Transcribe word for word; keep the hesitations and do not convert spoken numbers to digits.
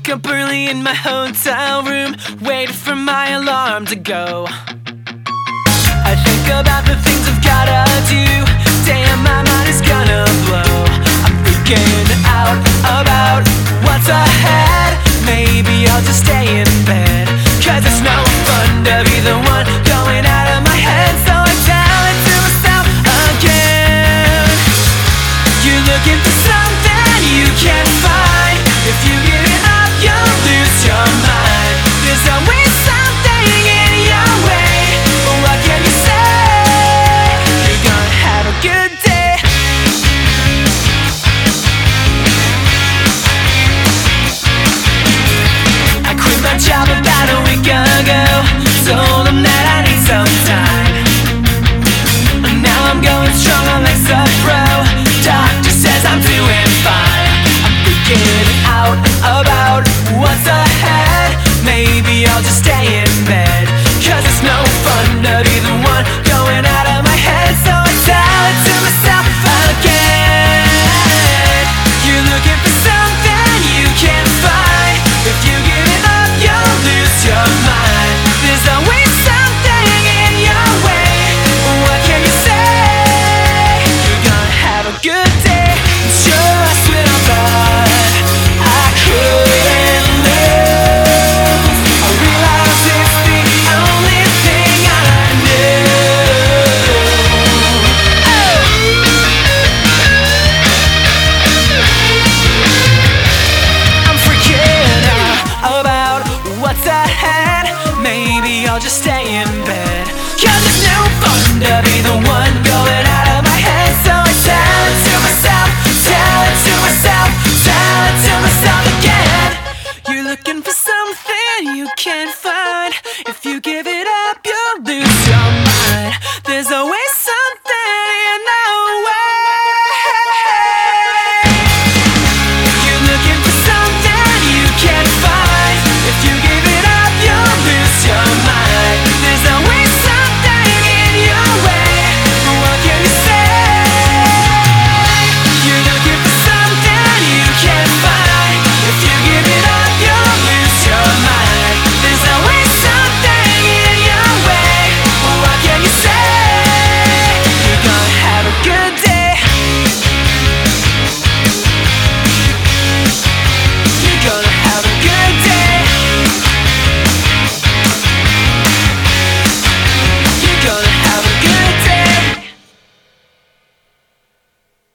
Wake up early in my hotel room, wait for my alarm to go. I think about the things I've gotta do. Damn, my mind is gonna blow. I'm freaking out about what's ahead.